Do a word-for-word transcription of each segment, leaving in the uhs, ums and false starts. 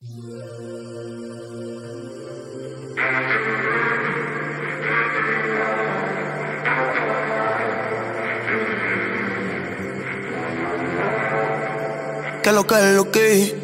¿Qué es lo que es lo que?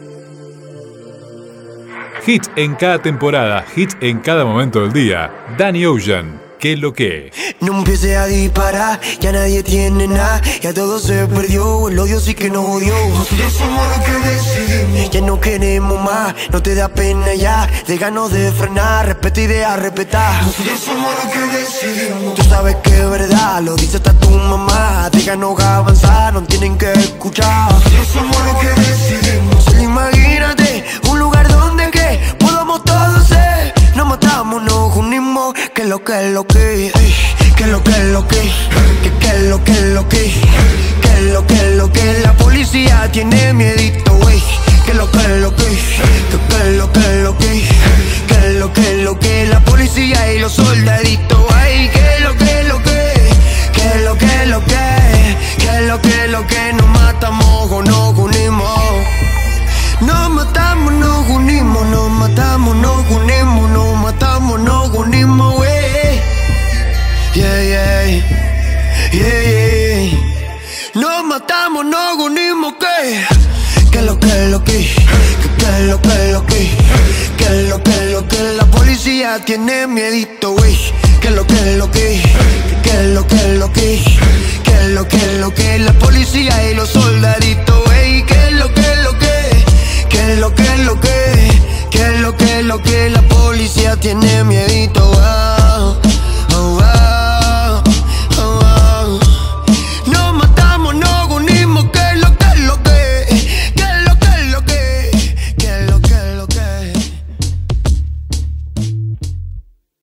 Hits en cada temporada, hits en cada momento del día. Danny Ocean, ¿qué es lo que? No empiece a disparar, ya nadie tiene nada, ya todo se perdió, el odio sí que nos odió. Nosotros somos los que decidimos, ya no queremos más, no te da pena ya, déjanos de frenar, respeta y deja respetar. Nosotros somos los que decidimos, tú sabes que es verdad, lo dice hasta tu mamá, déjanos avanzar, no tienen que escuchar. Nosotros somos los que decidimos, solo imagínate un lugar donde que podamos todos ser, nos matamos, nos unimos, que lo que es lo que, que lo que es lo que, que que es lo que es lo que, que lo que es lo que, la policía tiene miedito, wey, que lo que es lo que, que que lo que es lo que, que lo que es lo que, la policía y los soldaditos, ay, que lo que es lo que, que lo que es lo que, que lo que es lo que, nos matamos o nos unimos. Nos matamos, nos unimos, nos matamos, nos unimos, nos matamos, nos unimos, wey. Yeah, yeah, yeah, yeah. Nos matamos, nos unimos, ¿qué? ¿Qué es lo que es lo que? ¿Qué es lo que es lo que? ¿Qué es lo que es lo que? La policía tiene miedito, wey. ¿Qué es lo que es lo que? ¿Qué es lo que es lo que? ¿Qué es lo que es lo que? La policía y los soldaditos, wey. ¿Qué es lo que es lo que? ¿Qué es lo que es lo que? ¿Qué es lo que es lo que? La policía tiene miedito,